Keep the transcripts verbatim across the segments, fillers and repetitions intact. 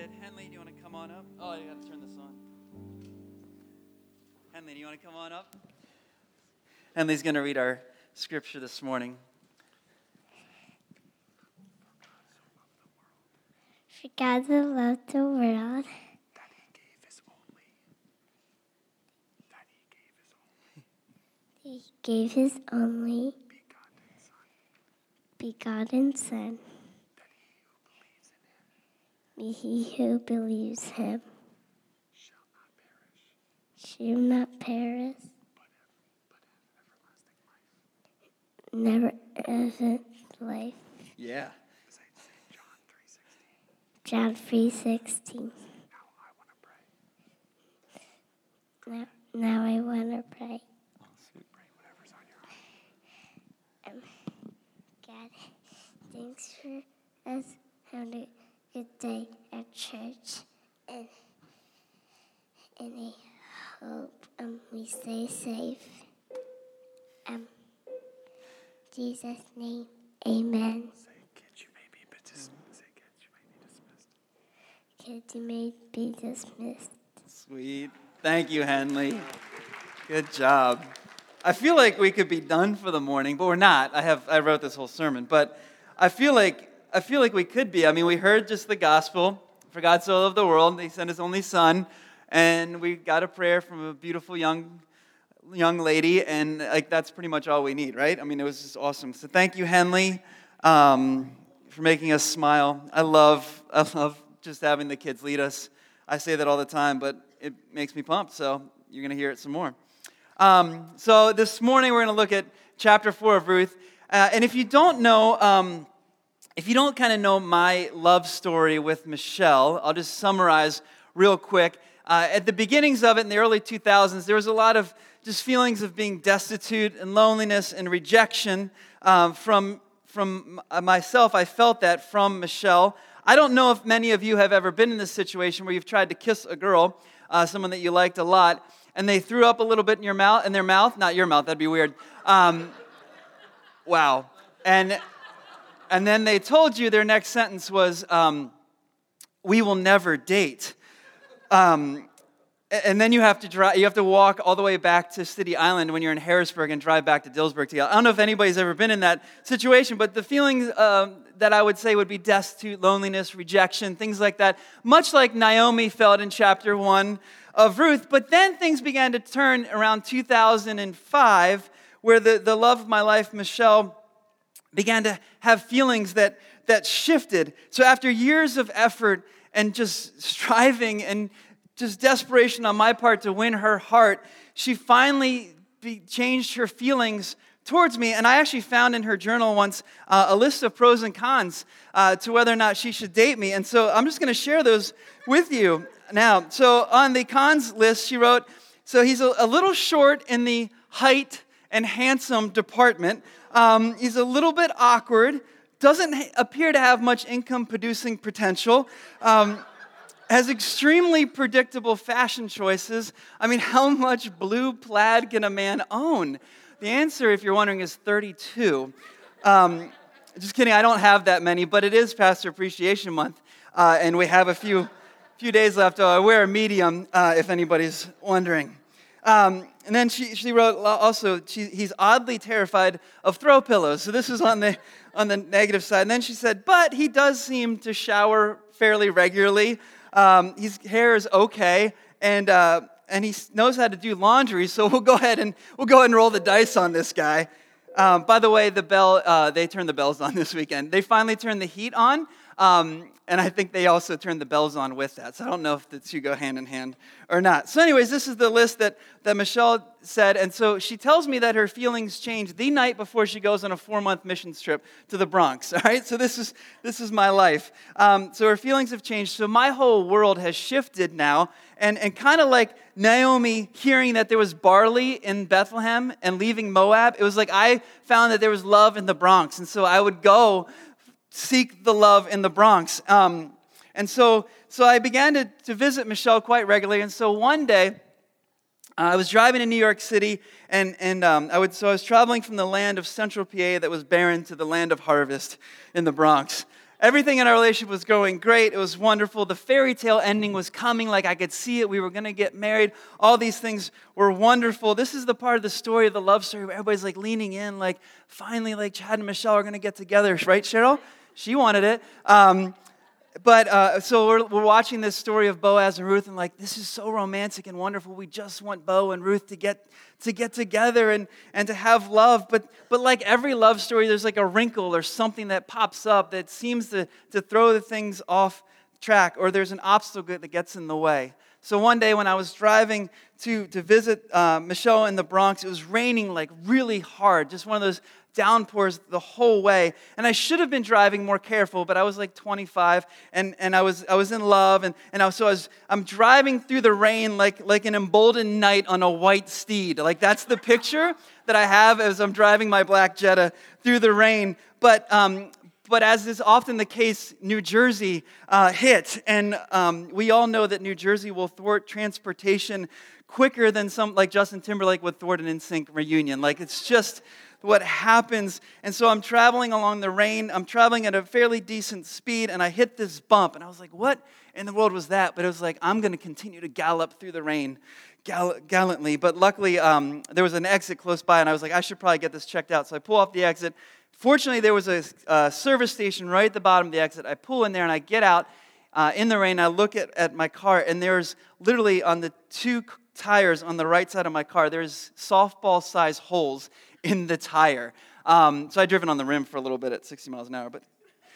it. Henley, do you want to come on up? Oh, you got to turn this on. Henley, do you want to come on up? Henley's going to read our scripture this morning. For God so loved the world that he gave his only, that he gave his only He gave his only begotten Son, begotten Son, that he who believes in him he who believes him shall not perish, shall not perish, but have, but have everlasting life. never ever life. Yeah. Say John three sixteen. John three sixteen. Now I want to pray. Now, now I want to pray. Pray whatever's on your heart. Um, God, thanks for us having a good day at church, and and I hope um, we stay safe. Um, Jesus' name, amen. Say, kids, you may be dismissed. Say, kids, you may be dismissed. Kids, you may be dismissed. Sweet. Thank you, Henley. Good job. I feel like we could be done for the morning, but we're not. I have I wrote this whole sermon, but I feel like I feel like we could be. I mean, we heard just the gospel. For God so loved the world, He sent His only Son, and we got a prayer from a beautiful young young lady, and like that's pretty much all we need, right? I mean, it was just awesome. So thank you, Henley, um, for making us smile. I love I love just having the kids lead us. I say that all the time, but it makes me pumped. So you're gonna hear it some more. Um, so this morning we're going to look at chapter four of Ruth. Uh, and if you don't know, um, if you don't kind of know my love story with Michelle, I'll just summarize real quick. Uh, at the beginnings of it in the early two thousands, there was a lot of just feelings of being destitute and loneliness and rejection um, from, from myself. I felt that from Michelle. I don't know if many of you have ever been in this situation where you've tried to kiss a girl, uh, someone that you liked a lot, and they threw up a little bit in your mouth, in their mouth, not your mouth, that'd be weird. Um, wow. And and then they told you their next sentence was, um, "We will never date." Um, and then you have to drive. You have to walk all the way back to City Island when you're in Harrisburg and drive back to Dillsburg together. I don't know if anybody's ever been in that situation, but the feelings uh, that I would say would be destitute, loneliness, rejection, things like that, much like Naomi felt in chapter one of Ruth. But then things began to turn around two thousand five, where the, the love of my life, Michelle, began to have feelings that, that shifted. So after years of effort and just striving and just desperation on my part to win her heart, she finally be, changed her feelings towards me. And I actually found in her journal once uh, a list of pros and cons uh, to whether or not she should date me. And so I'm just going to share those with you now. So on the cons list, she wrote, so he's a, a little short in the height and handsome department. Um, he's a little bit awkward, doesn't ha- appear to have much income-producing potential, um, has extremely predictable fashion choices. I mean, how much blue plaid can a man own? The answer, if you're wondering, is thirty-two. Um, just kidding, I don't have that many, but it is Pastor Appreciation Month, uh, and we have a few few days left. Oh, I wear a medium, uh, if anybody's wondering. Um, and then she, she wrote also, she, he's oddly terrified of throw pillows. So this is on the on the negative side. And then she said, but he does seem to shower fairly regularly. Um, his hair is okay, and uh, and he knows how to do laundry. So we'll go ahead and we'll go ahead and roll the dice on this guy. Um, by the way, the bell uh, they turned the bells on this weekend. They finally turned the heat on. Um, and I think they also turned the bells on with that. So I don't know if the two go hand in hand or not. So anyways, this is the list that, that Michelle said. And so she tells me that her feelings change the night before she goes on a four-month mission trip to the Bronx. All right, so this is this is my life. Um, so her feelings have changed. So my whole world has shifted now. And, and kind of like Naomi hearing that there was barley in Bethlehem and leaving Moab, it was like I found that there was love in the Bronx. And so I would go seek the love in the Bronx. Um, and so so I began to, to visit Michelle quite regularly. And so one day, uh, I was driving in New York City, and, and um, I would so I was traveling from the land of Central P A that was barren to the land of harvest in the Bronx. everything in our relationship was going great. It was wonderful. The fairy tale ending was coming. Like I could see it. We were going to get married. All these things were wonderful. This is the part of the story of the love story where everybody's like leaning in, like finally, like Chad and Michelle are going to get together, right, Cheryl? She wanted it. Um, But uh, so we're, we're watching this story of Boaz and Ruth, and like, this is so romantic and wonderful. We just want Bo and Ruth to get to get together and, and to have love. But but like every love story, there's like a wrinkle or something that pops up that seems to, to throw the things off track, or there's an obstacle that gets in the way. So one day when I was driving to, to visit uh, Michelle in the Bronx, it was raining like really hard, just one of those downpours the whole way. And I should have been driving more careful, but I was like twenty-five, and, and I was I was in love, and, and I was, so I was, I'm driving through the rain like, like an emboldened knight on a white steed. Like that's the picture that I have as I'm driving my black Jetta through the rain. But um, But as is often the case, New Jersey uh, hit, and um, we all know that New Jersey will thwart transportation quicker than some, like Justin Timberlake would thwart an N Sync reunion. Like it's just what happens. And so I'm traveling along the rain. I'm traveling at a fairly decent speed, and I hit this bump, and I was like, "What in the world was that?" But it was like, I'm going to continue to gallop through the rain gall- gallantly. But luckily, um, there was an exit close by, and I was like, I should probably get this checked out. So I pull off the exit. Fortunately, there was a uh, service station right at the bottom of the exit. I pull in there, and I get out uh, in the rain. I look at, at my car, and there's literally on the two tires on the right side of my car, there's softball-sized holes in the tire. Um, so I'd driven on the rim for a little bit at sixty miles an hour, but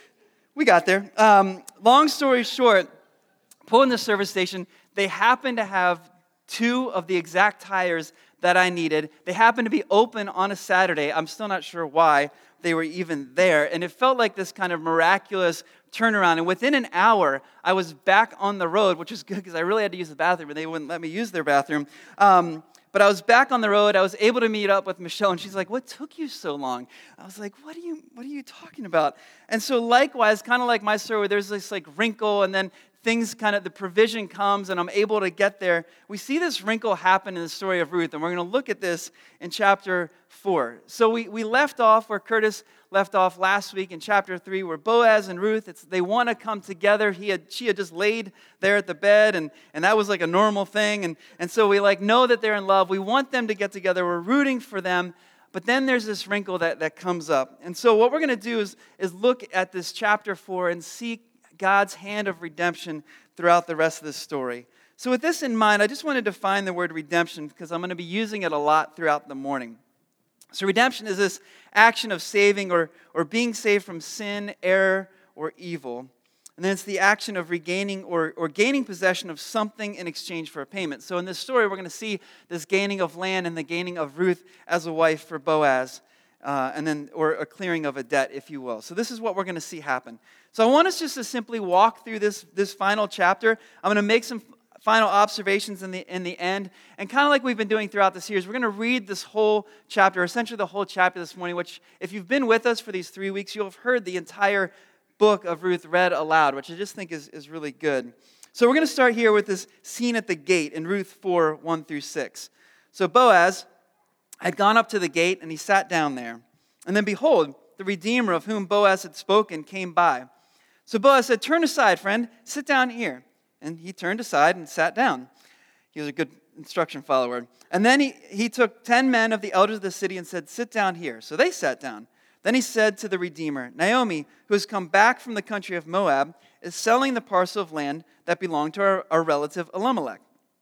we got there. Um, long story short, pull in the service station. They happen to have two of the exact tires that I needed. They happened to be open on a Saturday. I'm still not sure why they were even there. And it felt like this kind of miraculous turnaround. And within an hour, I was back on the road, which is good because I really had to use the bathroom, and they wouldn't let me use their bathroom. Um, but I was back on the road. I was able to meet up with Michelle, and she's like, "What took you so long?" I was like, "What are you, what are you talking about?" And so likewise, kind of like my story, there's this like wrinkle, and then things kind of, the provision comes, and I'm able to get there. We see this wrinkle happen in the story of Ruth, and we're going to look at this in chapter four. So we, we left off where Curtis left off last week in chapter three, where Boaz and Ruth, it's, they want to come together. He had, she had just laid there at the bed, and, and that was like a normal thing. And, and so we like know that they're in love. We want them to get together. We're rooting for them. But then there's this wrinkle that, that comes up. And so what we're going to do is, is look at this chapter four and see God's hand of redemption throughout the rest of this story. So with this in mind, I just want to define the word redemption because I'm going to be using it a lot throughout the morning. So redemption is this action of saving or, or being saved from sin, error, or evil. And then it's the action of regaining or, or gaining possession of something in exchange for a payment. So in this story, we're going to see this gaining of land and the gaining of Ruth as a wife for Boaz. Uh, and then, or a clearing of a debt, if you will. So this is what we're going to see happen. So I want us just to simply walk through this, this final chapter. I'm going to make some final observations in the in the end. And kind of like we've been doing throughout the series, we're going to read this whole chapter, essentially the whole chapter this morning, which if you've been with us for these three weeks, you'll have heard the entire book of Ruth read aloud, which I just think is, is really good. So we're going to start here with this scene at the gate in Ruth four, one through six. So Boaz had gone up to the gate, and he sat down there. And then behold, the Redeemer of whom Boaz had spoken came by. So Boaz said, "Turn aside, friend, sit down here." And he turned aside and sat down. He was a good instruction follower. And then he, he took ten men of the elders of the city and said, "Sit down here." So they sat down. Then he said to the Redeemer, "Naomi, who has come back from the country of Moab, is selling the parcel of land that belonged to our, our relative Elimelech.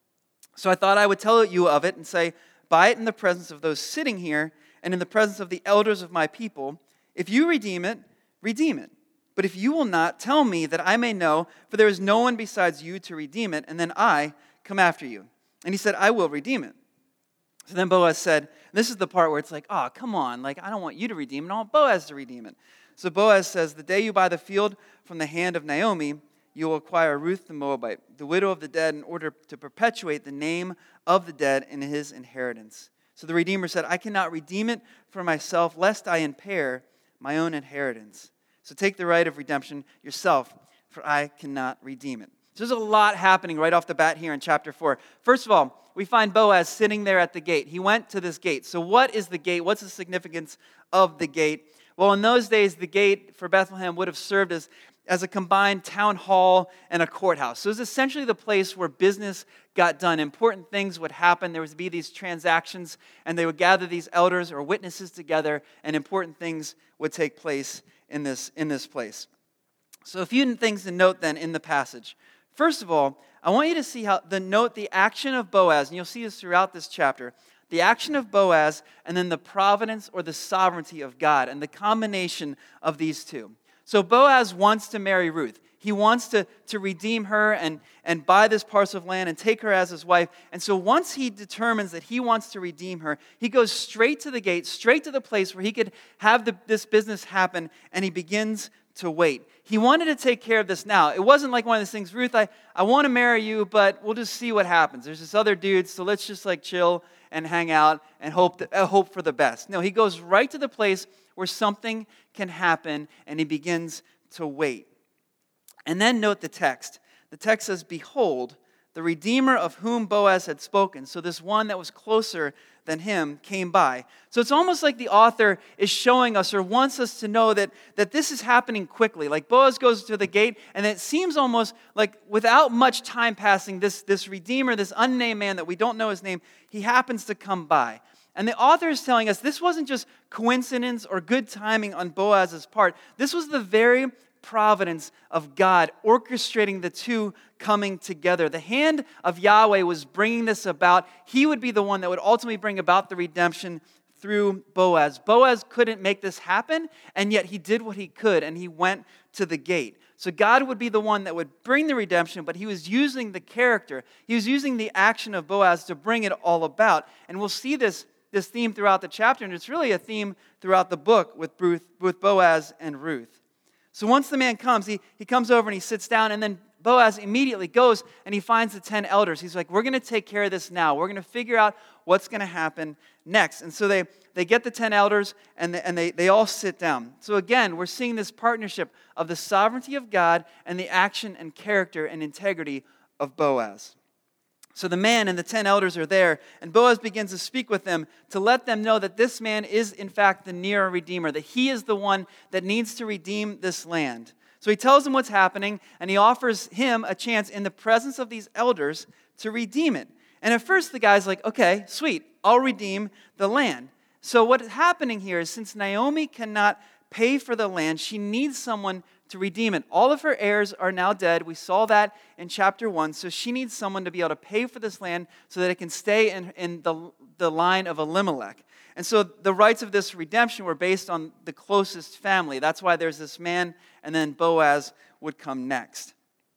So I thought I would tell you of it and say, buy it in the presence of those sitting here and in the presence of the elders of my people. If you redeem it, redeem it. But if you will not, tell me that I may know, for there is no one besides you to redeem it, and then I come after you." And he said, "I will redeem it." So then Boaz said, this is the part where it's like, oh, come on, like I don't want you to redeem it, I want Boaz to redeem it. So Boaz says, "The day you buy the field from the hand of Naomi, you will acquire Ruth the Moabite, the widow of the dead, in order to perpetuate the name of the dead in his inheritance." So the Redeemer said, "I cannot redeem it for myself, lest I impair my own inheritance. So take the right of redemption yourself, for I cannot redeem it." So there's a lot happening right off the bat here in chapter four. First of all, we find Boaz sitting there at the gate. He went to this gate. So what is the gate? What's the significance of the gate? Well, in those days, the gate for Bethlehem would have served as, as a combined town hall and a courthouse. So it was essentially the place where business got done. Important things would happen. There would be these transactions, and they would gather these elders or witnesses together, and important things would take place in this, in this place. So a few things to note then in the passage. First of all, I want you to see how the note the action of Boaz, and you'll see this throughout this chapter, the action of Boaz, and then the providence or the sovereignty of God, and the combination of these two. So Boaz wants to marry Ruth. He wants to, to redeem her and, and buy this parcel of land and take her as his wife. And so once he determines that he wants to redeem her, he goes straight to the gate, straight to the place where he could have the, this business happen, and he begins to wait. He wanted to take care of this now. It wasn't like one of those things, Ruth, I, I want to marry you, but we'll just see what happens. There's this other dude, so let's just like chill and hang out and hope that, uh, hope for the best. No, he goes right to the place where something can happen, and he begins to wait. And then note the text. The text says, "Behold, the Redeemer of whom Boaz had spoken." So this one that was closer than him came by. So it's almost like the author is showing us or wants us to know that, that this is happening quickly. Like Boaz goes to the gate, and it seems almost like without much time passing, this, this Redeemer, this unnamed man that we don't know his name, he happens to come by. And the author is telling us this wasn't just coincidence or good timing on Boaz's part. This was the very providence of God orchestrating the two coming together. The hand of Yahweh was bringing this about. He would be the one that would ultimately bring about the redemption through Boaz. Boaz couldn't make this happen, and yet he did what he could, and he went to the gate. So God would be the one that would bring the redemption, but he was using the character. He was using the action of Boaz to bring it all about. And we'll see this, this theme throughout the chapter, and it's really a theme throughout the book with, Ruth, with Boaz and Ruth. So once the man comes, he, he comes over and he sits down, and then Boaz immediately goes and he finds the ten elders. He's like, we're going to take care of this now. We're going to figure out what's going to happen next. And so they, they get the ten elders, and, they, and they, they all sit down. So again, we're seeing this partnership of the sovereignty of God and the action and character and integrity of Boaz. So the man and the ten elders are there, and Boaz begins to speak with them to let them know that this man is in fact the near Redeemer, that he is the one that needs to redeem this land. So he tells them what's happening, and he offers him a chance in the presence of these elders to redeem it. And at first the guy's like, okay, sweet, I'll redeem the land. So what's happening here is since Naomi cannot pay for the land, she needs someone to redeem it. All of her heirs are now dead. We saw that in chapter one. So she needs someone to be able to pay for this land so that it can stay in, in the, the line of Elimelech. And so the rights of this redemption were based on the closest family. That's why there's this man, and then Boaz would come next.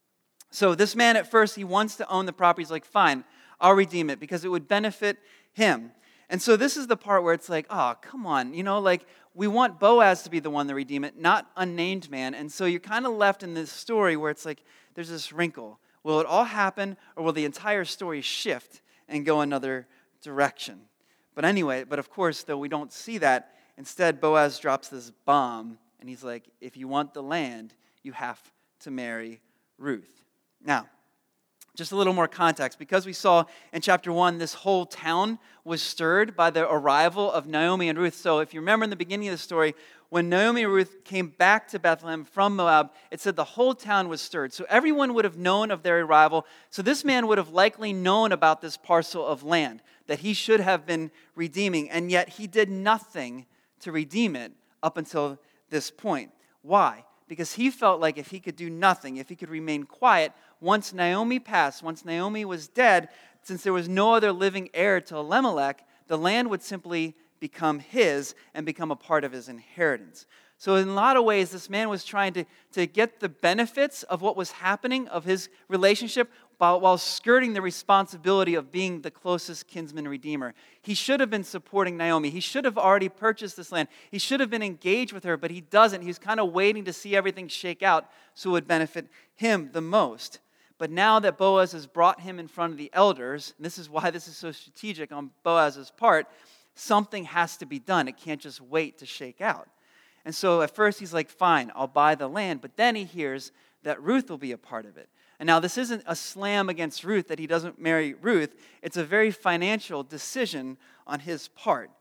So this man at first, he wants to own the property. He's like, fine, I'll redeem it because it would benefit him. And so this is the part where it's like, oh, come on. You know, like we want Boaz to be the one to redeem it, not unnamed man. And so you're kind of left in this story where it's like there's this wrinkle. Will it all happen, or will the entire story shift and go another direction? But anyway, but of course, though we don't see that, instead Boaz drops this bomb, and he's like, if you want the land, you have to marry Ruth. Now, just a little more context. Because we saw in chapter one, this whole town was stirred by the arrival of Naomi and Ruth. So if you remember in the beginning of the story, when Naomi and Ruth came back to Bethlehem from Moab, it said the whole town was stirred. So everyone would have known of their arrival. So this man would have likely known about this parcel of land that he should have been redeeming. And yet he did nothing to redeem it up until this point. Why? Because he felt like if he could do nothing, if he could remain quiet, once Naomi passed, once Naomi was dead, since there was no other living heir to Elimelech, the land would simply become his and become a part of his inheritance. So in a lot of ways, this man was trying to, to get the benefits of what was happening, of his relationship, while, while skirting the responsibility of being the closest kinsman redeemer. He should have been supporting Naomi. He should have already purchased this land. He should have been engaged with her, but he doesn't. He was kind of waiting to see everything shake out so it would benefit him the most. But now that Boaz has brought him in front of the elders, and this is why this is so strategic on Boaz's part, something has to be done. It can't just wait to shake out. And so at first he's like, fine, I'll buy the land. But then he hears that Ruth will be a part of it. And now this isn't a slam against Ruth that he doesn't marry Ruth. It's a very financial decision on his part.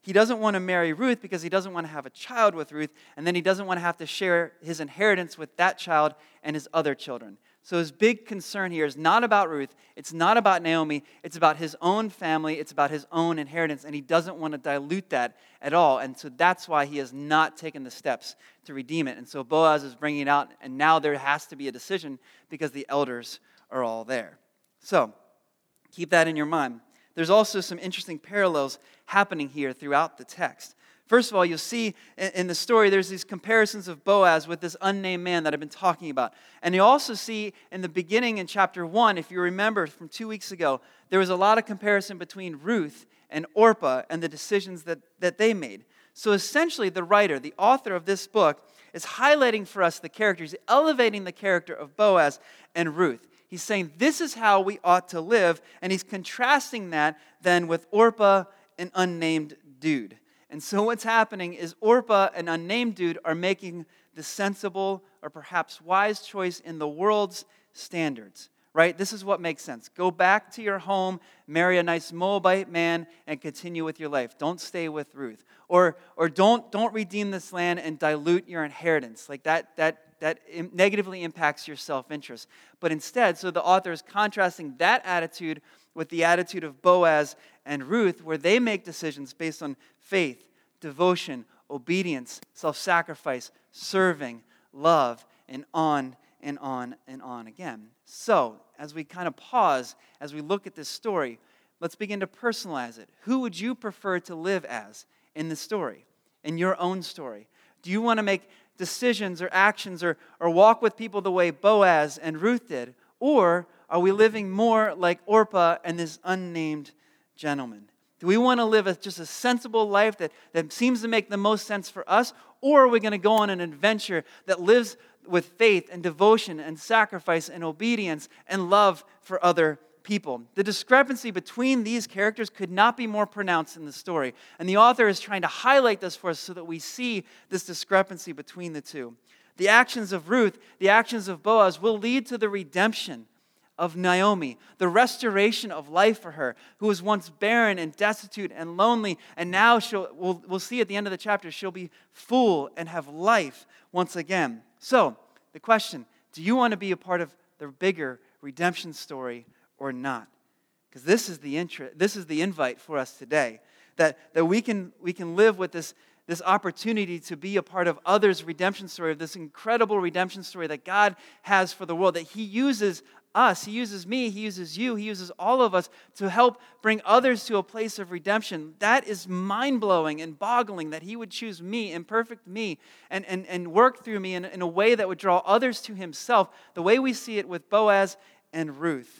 he doesn't want to marry Ruth because he doesn't want to have a child with Ruth, and then he doesn't want to have to share his inheritance with that child and his other children. So his big concern here is not about Ruth, it's not about Naomi, it's about his own family, it's about his own inheritance, and he doesn't want to dilute that at all. And so that's why he has not taken the steps to redeem it. And so Boaz is bringing it out, and now there has to be a decision because the elders are all there. So keep that in your mind. There's also some interesting parallels happening here throughout the text. First of all, you'll see in the story, there's these comparisons of Boaz with this unnamed man that I've been talking about. And you also see in the beginning in chapter one, if you remember from two weeks ago, there was a lot of comparison between Ruth and Orpah and the decisions that, that they made. So essentially, the writer, the author of this book, is highlighting for us the characters, elevating the character of Boaz and Ruth. He's saying this is how we ought to live, and he's contrasting that then with Orpah, an unnamed dude. And so what's happening is Orpah, an unnamed dude, are making the sensible or perhaps wise choice in the world's standards, right? This is what makes sense. Go back to your home, marry a nice Moabite man, and continue with your life. Don't stay with Ruth. Or or don't don't redeem this land and dilute your inheritance. Like that that that negatively impacts your self-interest. But instead, so the author is contrasting that attitude with the attitude of Boaz and Ruth, where they make decisions based on faith, devotion, obedience, self-sacrifice, serving, love, and on and on and on again. So, as we kind of pause, as we look at this story, let's begin to personalize it. Who would you prefer to live as in the story, in your own story? Do you want to make decisions or actions or, or walk with people the way Boaz and Ruth did? Or are we living more like Orpah and this unnamed gentleman? Do we want to live a, just a sensible life that, that seems to make the most sense for us? Or are we going to go on an adventure that lives with faith and devotion and sacrifice and obedience and love for other people? The discrepancy between these characters could not be more pronounced in the story. And the author is trying to highlight this for us so that we see this discrepancy between the two. The actions of Ruth, the actions of Boaz will lead to the redemption of Naomi, the restoration of life for her, who was once barren and destitute and lonely, and now she'll, we'll, we'll see at the end of the chapter, she'll be full and have life once again. So, the question, do you want to be a part of the bigger redemption story or not? Because this is the intro, this is the invite for us today, that, that we can we can live with this, this opportunity to be a part of others' redemption story, of this incredible redemption story that God has for the world, that He uses us, He uses me, He uses you, He uses all of us to help bring others to a place of redemption. That is mind-blowing and boggling that He would choose me, imperfect me, and, and, and work through me in, in a way that would draw others to Himself, the way we see it with Boaz and Ruth.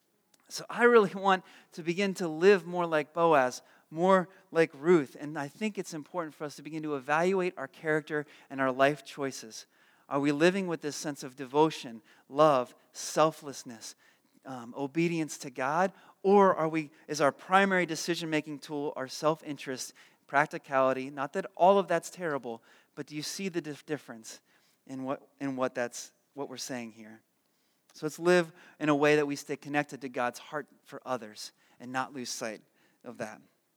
So I really want to begin to live more like Boaz, more like Ruth, and I think it's important for us to begin to evaluate our character and our life choices. Are we living with this sense of devotion, love, selflessness, um, obedience to God? Or are we, is our primary decision-making tool our self-interest, practicality? Not that all of that's terrible, but do you see the dif- difference in what in what that's what we're saying here? So let's live in a way that we stay connected to God's heart for others and not lose sight of that.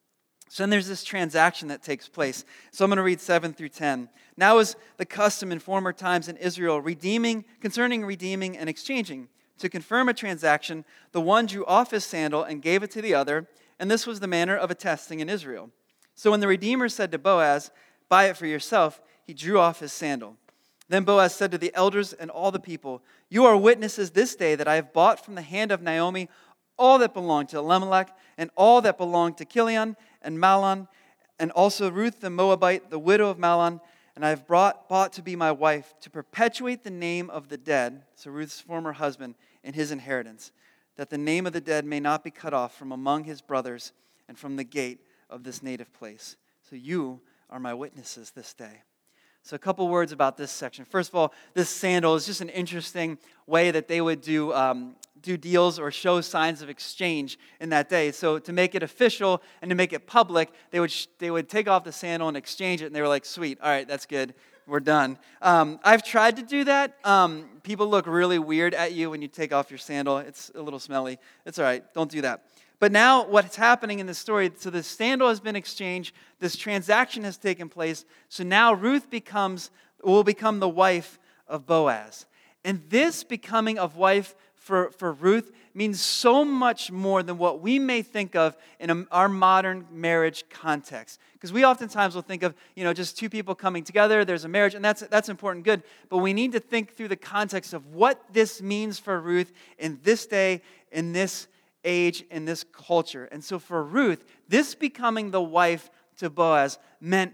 So then there's this transaction that takes place. So I'm going to read seven through ten. Now is the custom in former times in Israel, redeeming, concerning redeeming and exchanging. To confirm a transaction, the one drew off his sandal and gave it to the other, and this was the manner of attesting in Israel. So when the Redeemer said to Boaz, "Buy it for yourself," he drew off his sandal. Then Boaz said to the elders and all the people, "You are witnesses this day that I have bought from the hand of Naomi all that belonged to Elimelech, and all that belonged to Chilion and Mahlon, and also Ruth the Moabite, the widow of Mahlon, and I have brought, bought to be my wife, to perpetuate the name of the dead," so Ruth's former husband, "in his inheritance, that the name of the dead may not be cut off from among his brothers and from the gate of this native place. So you are my witnesses this day." So a couple words about this section. First of all, this sandal is just an interesting way that they would do um, do deals or show signs of exchange in that day. So to make it official and to make it public, they would sh- they would take off the sandal and exchange it, and they were like, "Sweet, all right, that's good, we're done." Um, I've tried to do that. Um, people look really weird at you when you take off your sandal. It's a little smelly. It's all right, don't do that. But now what's happening in this story, so the sandal has been exchanged, this transaction has taken place, so now Ruth becomes will become the wife of Boaz. And this becoming of wife for, for Ruth means so much more than what we may think of in a, our modern marriage context. Because we oftentimes will think of, you know, just two people coming together, there's a marriage, and that's that's important, good. But we need to think through the context of what this means for Ruth in this day, in this age, in this culture. And so for Ruth, this becoming the wife to Boaz meant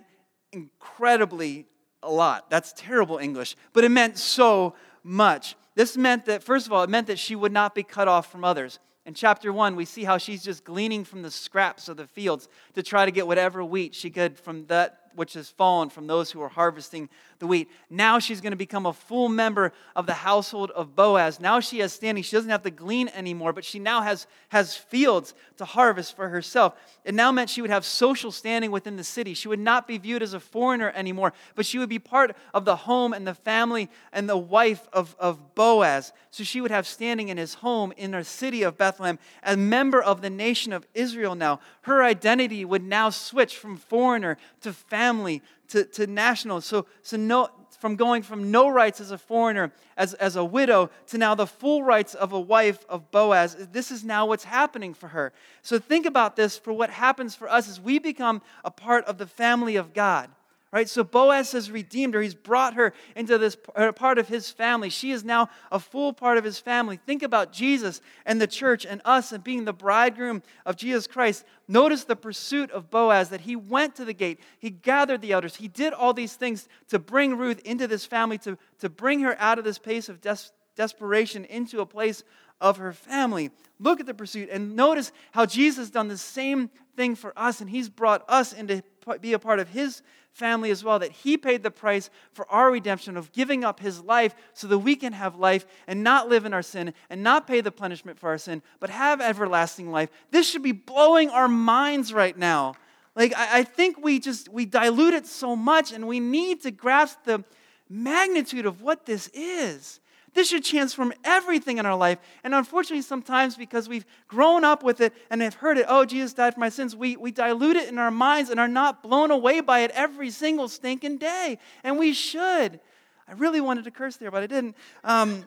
incredibly a lot. That's terrible English, but it meant so much. This meant that, first of all, it meant that she would not be cut off from others. In chapter one, we see how she's just gleaning from the scraps of the fields to try to get whatever wheat she could from that which has fallen from those who are harvesting the wheat. Now she's going to become a full member of the household of Boaz. Now she has standing. She doesn't have to glean anymore, but she now has, has fields to harvest for herself. It now meant she would have social standing within the city. She would not be viewed as a foreigner anymore, but she would be part of the home and the family and the wife of, of Boaz. So she would have standing in his home in the city of Bethlehem, a member of the nation of Israel now. Her identity would now switch from foreigner to family to, to national. So, so no, from going from no rights as a foreigner, as, as a widow, to now the full rights of a wife of Boaz. This is now what's happening for her. So think about this for what happens for us as we become a part of the family of God. Right? So Boaz has redeemed her. He's brought her into this part of his family. She is now a full part of his family. Think about Jesus and the church and us and being the bridegroom of Jesus Christ. Notice the pursuit of Boaz, that he went to the gate. He gathered the elders. He did all these things to bring Ruth into this family, to, to bring her out of this place of des- desperation into a place of her family. Look at the pursuit and notice how Jesus has done the same thing for us, and he's brought us into be a part of his family as well, that he paid the price for our redemption of giving up his life so that we can have life and not live in our sin and not pay the punishment for our sin, but have everlasting life. This should be blowing our minds right now. Like, I, I think we just, we dilute it so much, and we need to grasp the magnitude of what this is. This should transform everything in our life. And unfortunately, sometimes because we've grown up with it and have heard it, oh, Jesus died for my sins, we, we dilute it in our minds and are not blown away by it every single stinking day. And we should. I really wanted to curse there, but I didn't. Um,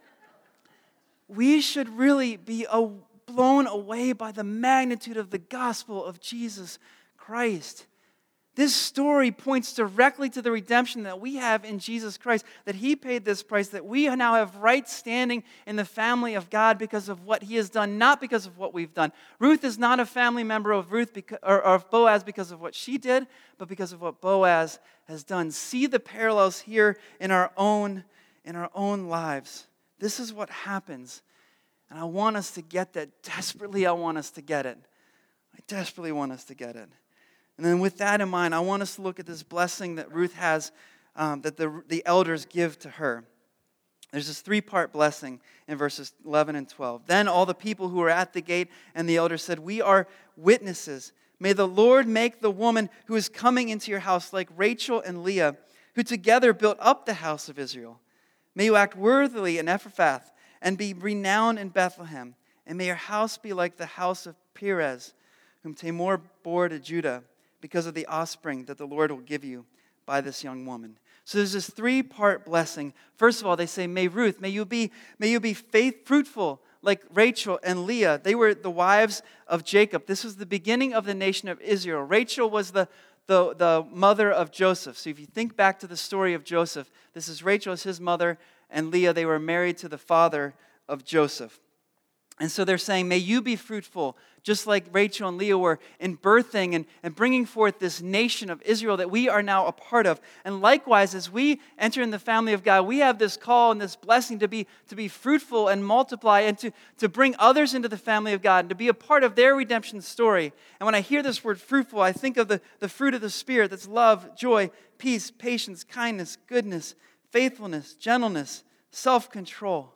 we should really be a, blown away by the magnitude of the gospel of Jesus Christ. This story points directly to the redemption that we have in Jesus Christ, that he paid this price, that we now have right standing in the family of God because of what he has done, not because of what we've done. Ruth is not a family member of Ruth because, or, or of Boaz because of what she did, but because of what Boaz has done. See the parallels here in our own, in our own lives. This is what happens. And I want us to get that. Desperately, I want us to get it. I desperately want us to get it. And then with that in mind, I want us to look at this blessing that Ruth has, um, that the, the elders give to her. There's this three-part blessing in verses eleven and twelve. Then all the people who were at the gate and the elders said, "We are witnesses. May the Lord make the woman who is coming into your house like Rachel and Leah, who together built up the house of Israel. May you act worthily in Ephrathah and be renowned in Bethlehem. And may your house be like the house of Perez, whom Tamar bore to Judah, because of the offspring that the Lord will give you by this young woman." So there's this three-part blessing. First of all, they say, may Ruth, may you be, may you be faith fruitful like Rachel and Leah. They were the wives of Jacob. This was the beginning of the nation of Israel. Rachel was the, the, the mother of Joseph. So if you think back to the story of Joseph, this is Rachel as his mother, and Leah, they were married to the father of Joseph. And so they're saying, may you be fruitful, just like Rachel and Leah were, in birthing and, and bringing forth this nation of Israel that we are now a part of. And likewise, as we enter in the family of God, we have this call and this blessing to be, to be fruitful and multiply and to, to bring others into the family of God and to be a part of their redemption story. And when I hear this word fruitful, I think of the, the fruit of the Spirit. That's love, joy, peace, patience, kindness, goodness, faithfulness, gentleness, self-control.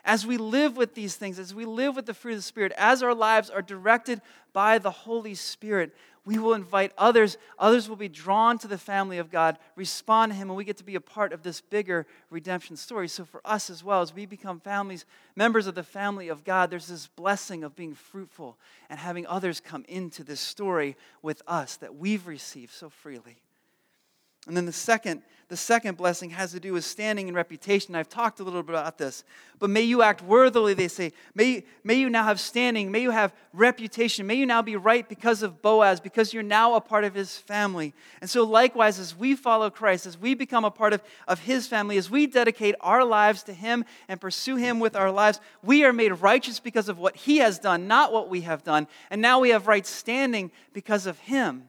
as we live with these things, as we live with the fruit of the Spirit, as our lives are directed by the Holy Spirit, we will invite others. Others will be drawn to the family of God, respond to Him, and we get to be a part of this bigger redemption story. So for us as well, as we become families, members of the family of God, there's this blessing of being fruitful and having others come into this story with us that we've received so freely. And then the second, the second blessing has to do with standing and reputation. I've talked a little bit about this. But may you act worthily, they say. May, may you now have standing. May you have reputation. May you now be right because of Boaz, because you're now a part of his family. And so likewise, as we follow Christ, as we become a part of, of his family, as we dedicate our lives to him and pursue him with our lives, we are made righteous because of what he has done, not what we have done. And now we have right standing because of him.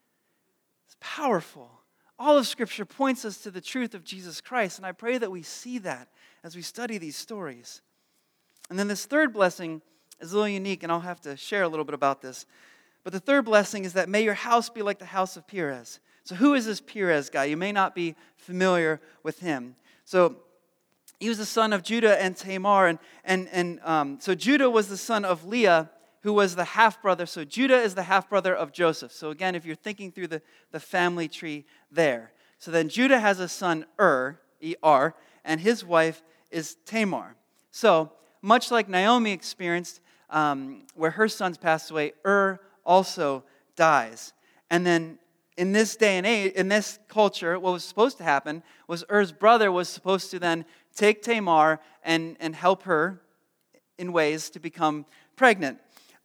It's powerful. All of Scripture points us to the truth of Jesus Christ, and I pray that we see that as we study these stories. And then this third blessing is a little unique, and I'll have to share a little bit about this. But the third blessing is that may your house be like the house of Perez. So who is this Perez guy? You may not be familiar with him. So he was the son of Judah and Tamar, and, and, and um, so Judah was the son of Leah, who was the half-brother. So Judah is the half-brother of Joseph. So again, if you're thinking through the, the family tree there. So then Judah has a son, Ur, E R, and his wife is Tamar. So much like Naomi experienced, um, where her sons passed away, Ur also dies. And then in this day and age, in this culture, what was supposed to happen was Ur's brother was supposed to then take Tamar and, and help her in ways to become pregnant.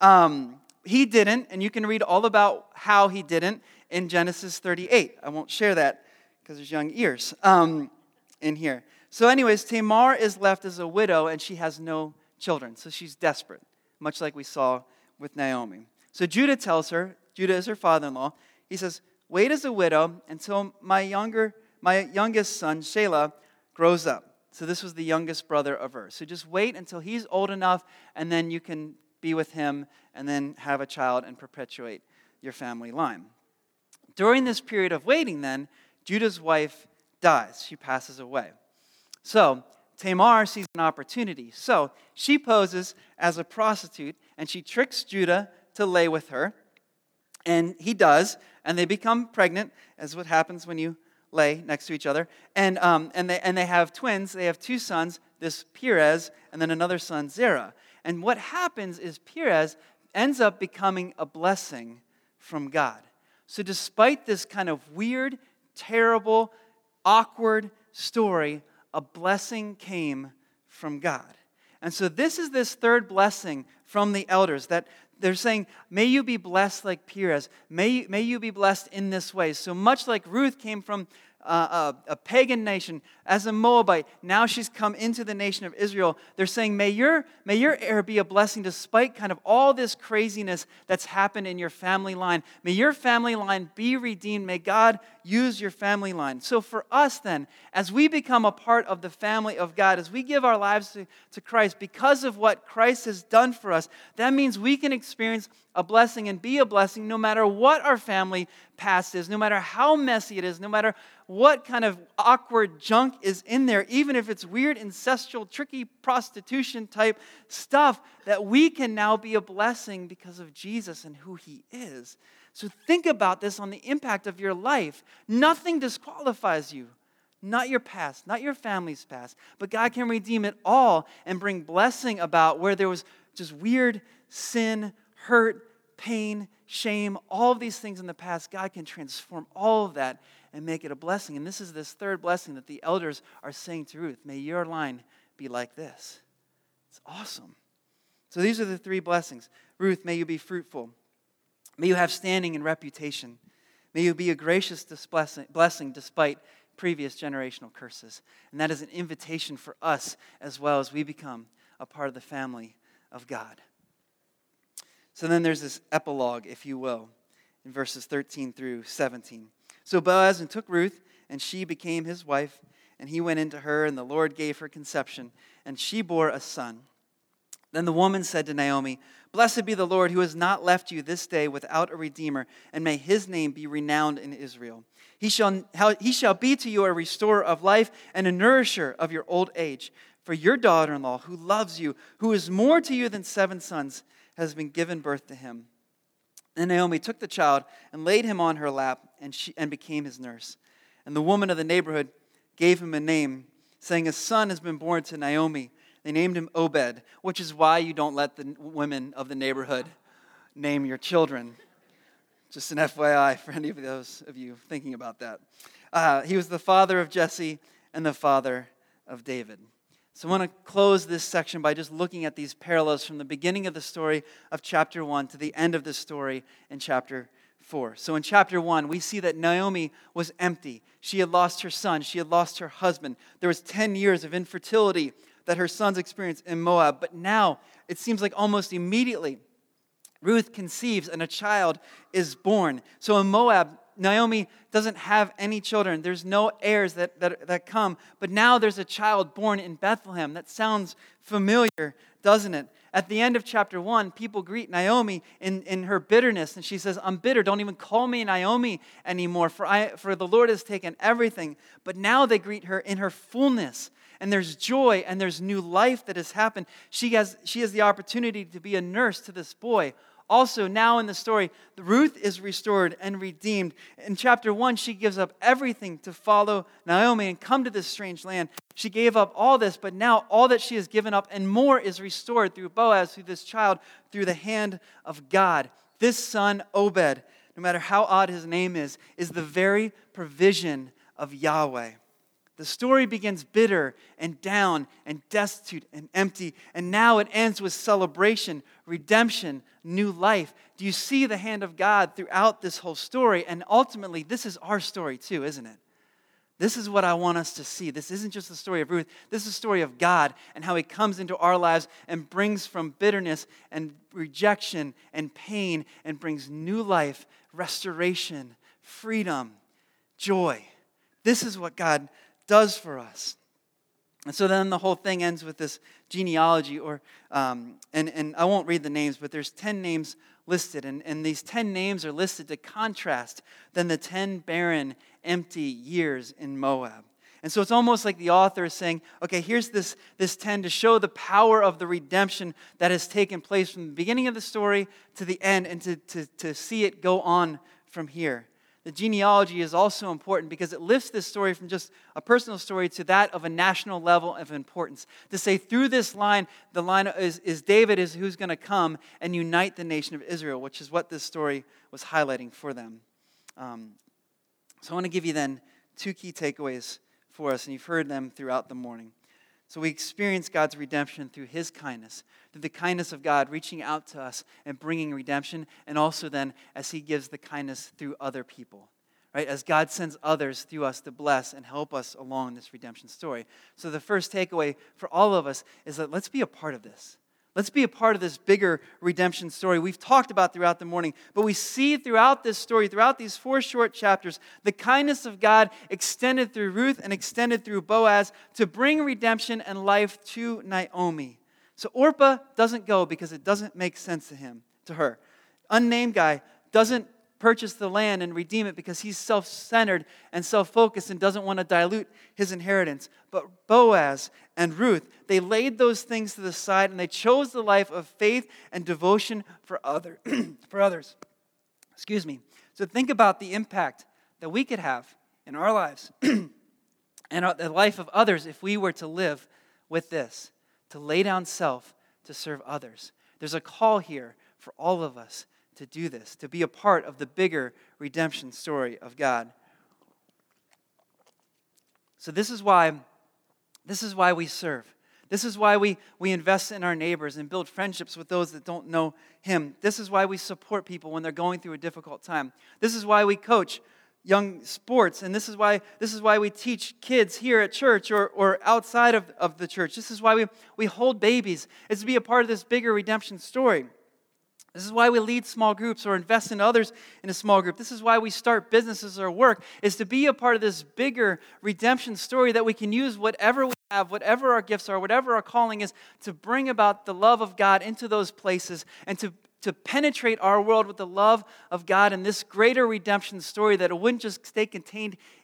Um, he didn't, and you can read all about how he didn't in Genesis thirty-eight. I won't share that because there's young ears um, in here. So anyways, Tamar is left as a widow, and she has no children. So she's desperate, much like we saw with Naomi. So Judah tells her, Judah is her father-in-law, he says, wait as a widow until my younger, my youngest son, Shelah, grows up. So this was the youngest brother of Ur. So just wait until he's old enough, and then you can be with him, and then have a child and perpetuate your family line. During this period of waiting then, Judah's wife dies. She passes away. So Tamar sees an opportunity. So she poses as a prostitute, and she tricks Judah to lay with her. And he does, and they become pregnant, as what happens when you lay next to each other. And um, and they and they have twins. They have two sons, this Perez, and then another son, Zerah. And what happens is Perez ends up becoming a blessing from God. So despite this kind of weird, terrible, awkward story, a blessing came from God. And so this is this third blessing from the elders that they're saying, may you be blessed like Perez. May, may you be blessed in this way. So much like Ruth came from Uh, a, a pagan nation as a Moabite. Now she's come into the nation of Israel. They're saying, may your, may your heir be a blessing despite kind of all this craziness that's happened in your family line. May your family line be redeemed. May God use your family line. So for us then, as we become a part of the family of God, as we give our lives to, to Christ because of what Christ has done for us, that means we can experience a blessing and be a blessing no matter what our family past is, no matter how messy it is, no matter what kind of awkward junk is in there, even if it's weird, ancestral, tricky prostitution type stuff, that we can now be a blessing because of Jesus and who he is. So think about this on the impact of your life. Nothing disqualifies you. Not your past, not your family's past, but God can redeem it all and bring blessing about where there was just weird sin, hurt, pain, shame, all of these things in the past. God can transform all of that and make it a blessing. And this is this third blessing that the elders are saying to Ruth. May your line be like this. It's awesome. So these are the three blessings. Ruth, may you be fruitful. May you have standing and reputation. May you be a gracious blessing despite previous generational curses. And that is an invitation for us as well as we become a part of the family of God. So then there's this epilogue, if you will, in verses thirteen through seventeen. So Boaz took Ruth, and she became his wife, and he went into her, and the Lord gave her conception, and she bore a son. Then the woman said to Naomi, blessed be the Lord who has not left you this day without a redeemer, and may his name be renowned in Israel. He shall, he shall be to you a restorer of life and a nourisher of your old age. For your daughter-in-law, who loves you, who is more to you than seven sons, has been given birth to him." And Naomi took the child and laid him on her lap, and she and became his nurse. And the woman of the neighborhood gave him a name, saying, "A son has been born to Naomi." They named him Obed, which is why you don't let the women of the neighborhood name your children. Just an F Y I for any of those of you thinking about that. Uh, he was the father of Jesse and the father of David. So I want to close this section by just looking at these parallels from the beginning of the story of chapter one to the end of the story in chapter four. So in chapter one, we see that Naomi was empty. She had lost her son. She had lost her husband. There was ten years of infertility that her sons experienced in Moab. But now, it seems like almost immediately, Ruth conceives and a child is born. So in Moab, Naomi doesn't have any children. There's no heirs that, that, that come. But now there's a child born in Bethlehem. That sounds familiar, doesn't it? At the end of chapter one, people greet Naomi in, in her bitterness. And she says, "I'm bitter. Don't even call me Naomi anymore, for, I, for the Lord has taken everything." But now they greet her in her fullness. And there's joy and there's new life that has happened. She has, she has the opportunity to be a nurse to this boy. Also, now in the story, Ruth is restored and redeemed. In chapter one, she gives up everything to follow Naomi and come to this strange land. She gave up all this, but now all that she has given up and more is restored through Boaz, through this child, through the hand of God. This son, Obed, no matter how odd his name is, is the very provision of Yahweh. The story begins bitter and down and destitute and empty, and now it ends with celebration, redemption, new life. Do you see the hand of God throughout this whole story? And ultimately, this is our story too, isn't it? This is what I want us to see. This isn't just the story of Ruth. This is the story of God and how He comes into our lives and brings from bitterness and rejection and pain and brings new life, restoration, freedom, joy. This is what God does for us. And so then the whole thing ends with this genealogy, or um, and, and I won't read the names, but there's ten names listed, and, and these ten names are listed to contrast then the ten barren, empty years in Moab. And so it's almost like the author is saying, okay, here's this, this ten to show the power of the redemption that has taken place from the beginning of the story to the end, and to, to, to see it go on from here. The genealogy is also important because it lifts this story from just a personal story to that of a national level of importance. To say through this line, the line is, is David is who's going to come and unite the nation of Israel, which is what this story was highlighting for them. Um, so I want to give you then two key takeaways for us, and you've heard them throughout the morning. So we experience God's redemption through His kindness, through the kindness of God reaching out to us and bringing redemption, and also then as He gives the kindness through other people, right? As God sends others through us to bless and help us along this redemption story. So the first takeaway for all of us is that let's be a part of this. Let's be a part of this bigger redemption story we've talked about throughout the morning. But we see throughout this story, throughout these four short chapters, the kindness of God extended through Ruth and extended through Boaz to bring redemption and life to Naomi. So Orpah doesn't go because it doesn't make sense to him, to her. Unnamed guy doesn't purchase the land and redeem it because he's self-centered and self-focused and doesn't want to dilute his inheritance. But Boaz and Ruth, they laid those things to the side and they chose the life of faith and devotion for other, for others. Excuse me. So think about the impact that we could have in our lives and the life of others if we were to live with this, to lay down self to serve others. There's a call here for all of us to do this, to be a part of the bigger redemption story of God. So this is why, this is why we serve. This is why we, we invest in our neighbors and build friendships with those that don't know Him. This is why we support people when they're going through a difficult time. This is why we coach young sports, and this is why this is why we teach kids here at church or, or outside of, of the church. This is why we, we hold babies. It's to be a part of this bigger redemption story. This is why we lead small groups or invest in others in a small group. This is why we start businesses or work, is to be a part of this bigger redemption story that we can use whatever we have, whatever our gifts are, whatever our calling is, to bring about the love of God into those places and to, to penetrate our world with the love of God in this greater redemption story, that it wouldn't just stay contained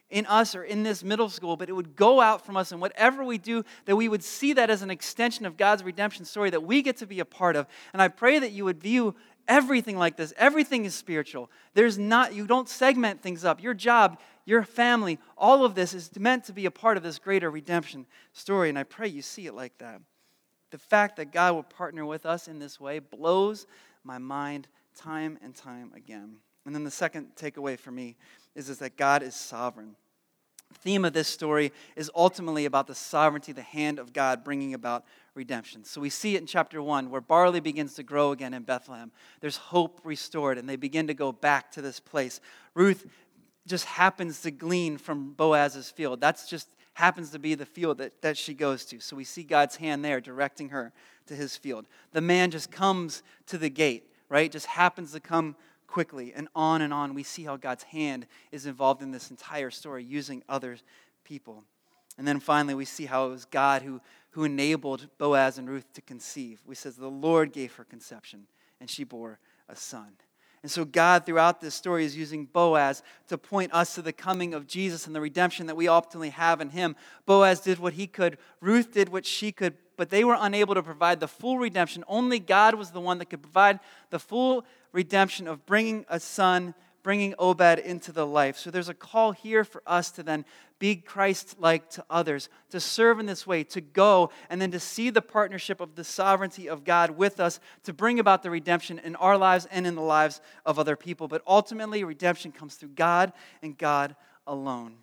in us or in this middle school, but it would go out from us, and whatever we do, that we would see that as an extension of God's redemption story that we get to be a part of. And I pray that you would view everything like this. Everything is spiritual. There's not, you don't segment things up. Your job, your family, all of this is meant to be a part of this greater redemption story, and I pray you see it like that. The fact that God will partner with us in this way blows my mind time and time again. And then the second takeaway for me is, is that God is sovereign. The theme of this story is ultimately about the sovereignty, the hand of God bringing about redemption. So we see it in chapter one where barley begins to grow again in Bethlehem. There's hope restored, and they begin to go back to this place. Ruth just happens to glean from Boaz's field. That's just happens to be the field that, that she goes to. So we see God's hand there directing her to his field. The man just comes to the gate, right? Just happens to come quickly, and on and on. We see how God's hand is involved in this entire story, using other people. And then finally, we see how it was God who, who enabled Boaz and Ruth to conceive. We says the Lord gave her conception, and she bore a son. And so God, throughout this story, is using Boaz to point us to the coming of Jesus and the redemption that we ultimately have in him. Boaz did what he could. Ruth did what she could, but they were unable to provide the full redemption. Only God was the one that could provide the full redemption of bringing a son, bringing Obed into the life. So there's a call here for us to then be Christ-like to others, to serve in this way, to go, and then to see the partnership of the sovereignty of God with us to bring about the redemption in our lives and in the lives of other people. But ultimately, redemption comes through God and God alone.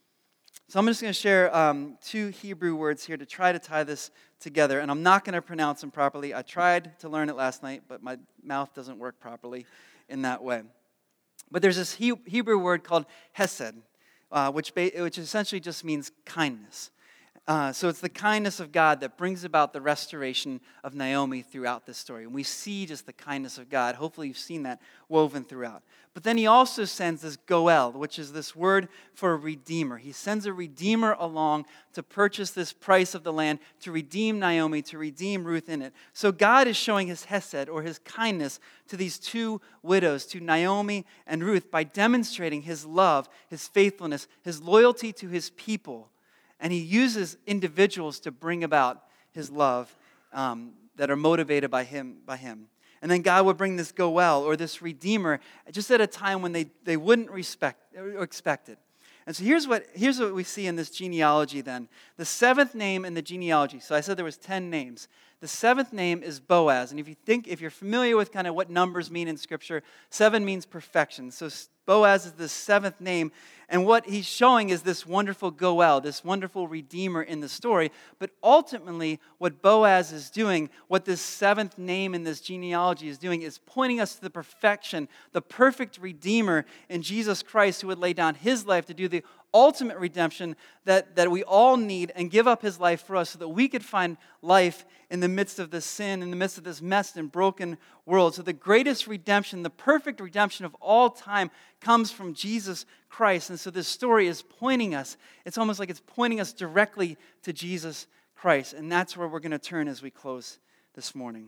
So I'm just going to share um, two Hebrew words here to try to tie this together, and I'm not going to pronounce them properly. I tried to learn it last night, but my mouth doesn't work properly in that way. But there's this he- Hebrew word called hesed, uh, which, ba- which essentially just means kindness. Uh, so it's the kindness of God that brings about the restoration of Naomi throughout this story. And we see just the kindness of God. Hopefully you've seen that woven throughout. But then he also sends this goel, which is this word for a redeemer. He sends a redeemer along to purchase this price of the land, to redeem Naomi, to redeem Ruth in it. So God is showing his hesed, or his kindness, to these two widows, to Naomi and Ruth, by demonstrating his love, his faithfulness, his loyalty to his people. And he uses individuals to bring about his love um, that are motivated by him, by him. And then God would bring this goel, or this redeemer, just at a time when they, they wouldn't respect or expect it. And so here's what, here's what we see in this genealogy then. The seventh name in the genealogy, so I said there was ten names. The seventh name is Boaz. And if you think, if you're familiar with kind of what numbers mean in Scripture, seven means perfection. So Boaz is the seventh name. And what he's showing is this wonderful goel, this wonderful redeemer in the story. But ultimately, what Boaz is doing, what this seventh name in this genealogy is doing, is pointing us to the perfection, the perfect redeemer in Jesus Christ, who would lay down his life to do the ultimate redemption that, that we all need, and give up his life for us so that we could find life in the midst of this sin, in the midst of this messed and broken world. So the greatest redemption, the perfect redemption of all time, comes from Jesus Christ. And so this story is pointing us, it's almost like it's pointing us directly to Jesus Christ. And that's where we're going to turn as we close this morning.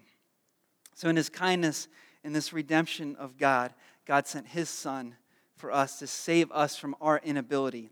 So in his kindness, in this redemption of God, God sent his Son for us to save us from our inability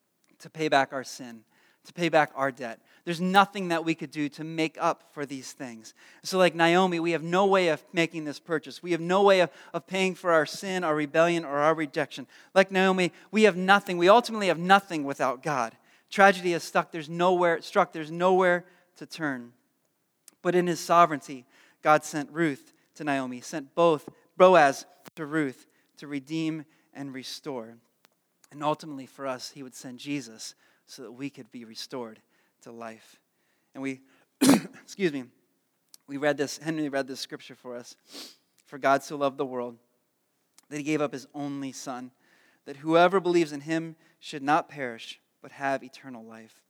to pay back our sin, to pay back our debt. There's nothing that we could do to make up for these things. So like Naomi, we have no way of making this purchase. We have no way of, of paying for our sin, our rebellion, or our rejection. Like Naomi, we have nothing. We ultimately have nothing without God. Tragedy has stuck. There's nowhere, struck. There's nowhere to turn. But in his sovereignty, God sent Ruth to Naomi, sent both Boaz to Ruth to redeem and restore. And ultimately for us, he would send Jesus so that we could be restored to life. And we, excuse me, we read this, Henry read this scripture for us. For God so loved the world that he gave up his only Son, that whoever believes in him should not perish, but have eternal life.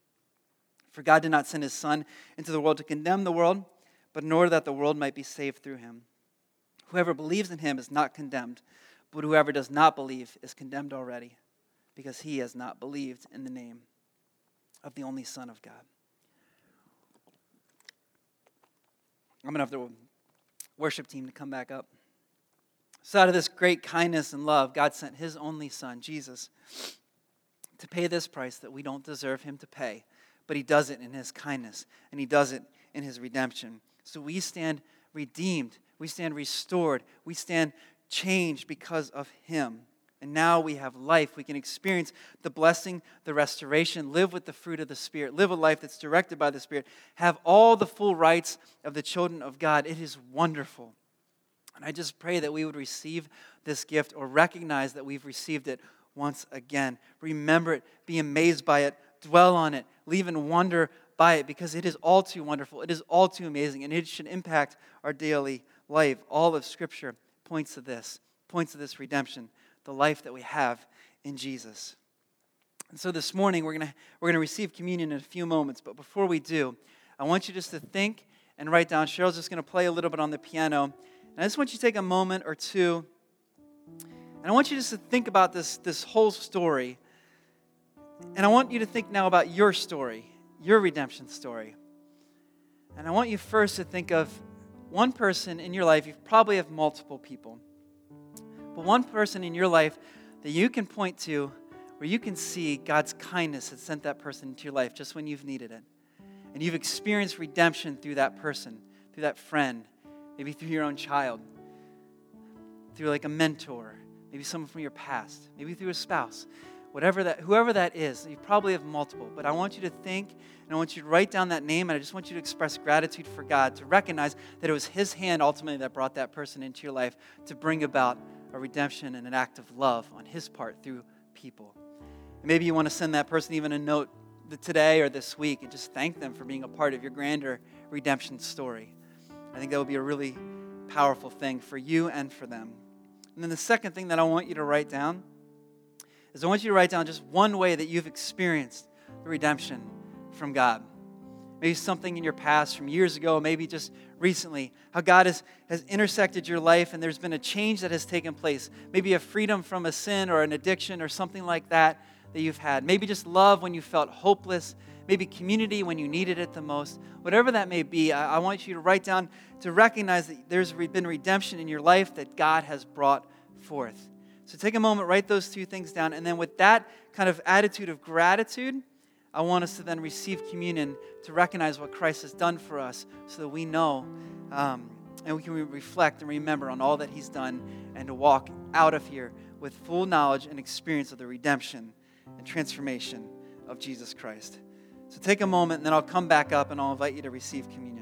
For God did not send his Son into the world to condemn the world, but in order that the world might be saved through him. Whoever believes in him is not condemned, but whoever does not believe is condemned already, because he has not believed in the name of the only Son of God. I'm going to have the worship team to come back up. So out of this great kindness and love, God sent his only Son, Jesus, to pay this price that we don't deserve him to pay, but he does it in his kindness, and he does it in his redemption. So we stand redeemed, we stand restored, we stand changed because of him. And now we have life. We can experience the blessing, the restoration, live with the fruit of the Spirit, live a life that's directed by the Spirit, have all the full rights of the children of God. It is wonderful. And I just pray that we would receive this gift or recognize that we've received it once again. Remember it, be amazed by it, dwell on it, live in wonder by it, because it is all too wonderful. It is all too amazing, and it should impact our daily life. All of Scripture points to this, points to this redemption, the life that we have in Jesus. And so this morning, we're going to we're going to receive communion in a few moments, but before we do, I want you just to think and write down. Cheryl's just going to play a little bit on the piano, and I just want you to take a moment or two, and I want you just to think about this, this whole story, and I want you to think now about your story, your redemption story. And I want you first to think of one person in your life. You probably have multiple people, but one person in your life that you can point to where you can see God's kindness has sent that person into your life just when you've needed it. And you've experienced redemption through that person, through that friend, maybe through your own child, through like a mentor, maybe someone from your past, maybe through a spouse. Whatever that, whoever that is, you probably have multiple, but I want you to think, and I want you to write down that name, and I just want you to express gratitude for God, to recognize that it was his hand ultimately that brought that person into your life to bring about a redemption and an act of love on his part through people. And maybe you want to send that person even a note today or this week and just thank them for being a part of your grander redemption story. I think that would be a really powerful thing for you and for them. And then the second thing that I want you to write down is I want you to write down just one way that you've experienced the redemption from God. Maybe something in your past from years ago, maybe just recently, how God has, has intersected your life and there's been a change that has taken place. Maybe a freedom from a sin or an addiction or something like that that you've had. Maybe just love when you felt hopeless. Maybe community when you needed it the most. Whatever that may be, I, I want you to write down to recognize that there's been redemption in your life that God has brought forth. So take a moment, write those two things down, and then with that kind of attitude of gratitude, I want us to then receive communion to recognize what Christ has done for us so that we know um, and we can reflect and remember on all that he's done and to walk out of here with full knowledge and experience of the redemption and transformation of Jesus Christ. So take a moment, and then I'll come back up and I'll invite you to receive communion.